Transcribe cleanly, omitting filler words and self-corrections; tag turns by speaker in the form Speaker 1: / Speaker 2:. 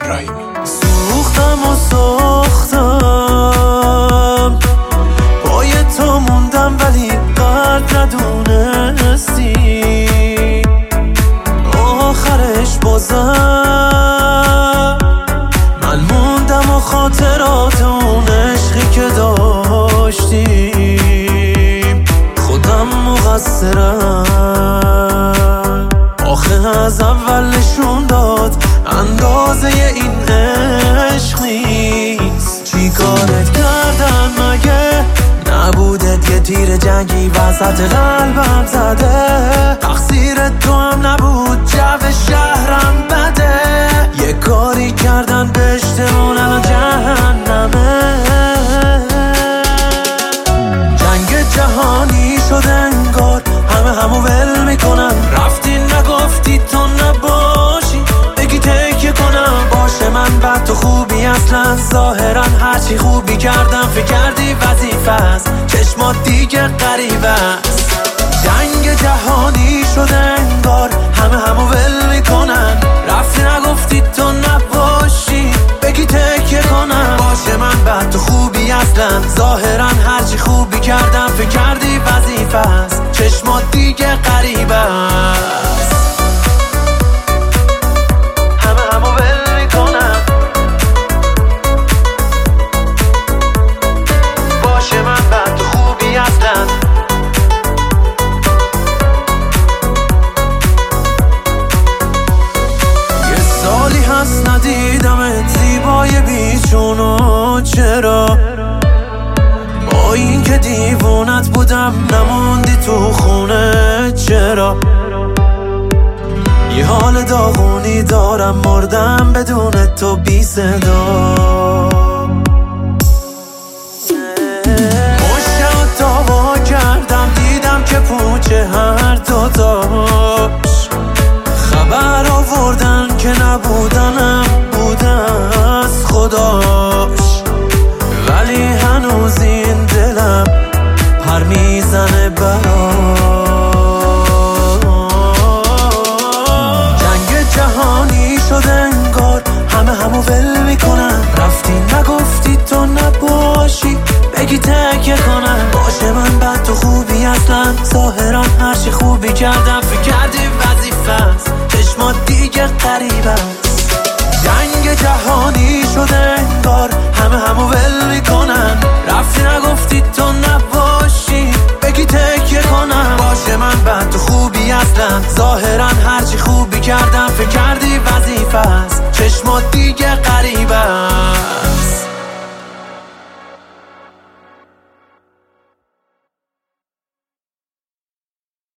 Speaker 1: سوختم و ساختم پای تو موندم ولی قدر ندونستی آخرش بازم من موندم و خاطرات اون عشقی که داشتیم خودم مقصرم آخه از اول نشون داد اندازه این عشق نیست چی کارت کردم مگه نبودت یه تیر جنگی وسط قلبم زده تقصیر تو هم نبود جو شهرم بده یه کاری کردن به اشتمون الان جهنمه جنگ جهانی شد انگار همو ول میکنن رفتی نگفتی تو نباشی بگی تکیه کنم باشه من بد تو خوبی اصلا ظاهرا هرچی خوبی کردم فکر کردی وظیفه است چشمات دیگه غریبه است جنگ جهانی شد انگار همو ول میکنن رفتی نگفتی تو نباشی بگی تکیه کنم باشه من بد تو خوبی اصلا ظاهرا هرچی خوبی کردم فکر کردی وظیفه است چشمات دیگه غریبه است همو ول میکنم باشه من بد تو خوبی اصلا یه سالی هست ندیدمت زیبای بیچونو چرا با این که دیوونت بودم نموندی تو خونه چرا یه حال داغونی دارم مردم بدون تو بی صدا مشتم داوا کردم دیدم که پوچه هر دوتاش خبر آوردن که نبودنم بودن از خداش ولی هنوز این دلم پر میزنه برا جنگ جهانی شد انگار همو ول میکنن رفتی نگفتی تو نباشی بگی تکیه کنم باشه من بد تو خوبی اصلا ظاهرا هرچی خوبی کردم فکر کردی وظیفه است چشمات دیگه غریبه است جنگ جهانی شد انگار همو ول میکنن رفتی نگفتی تو نباشی بگی تکیه کنم باشه من بد تو خوبی اصلا ظاهرا هرچی خوبی کردم فکر کردی وظیفه است چشمات دیگه غریبه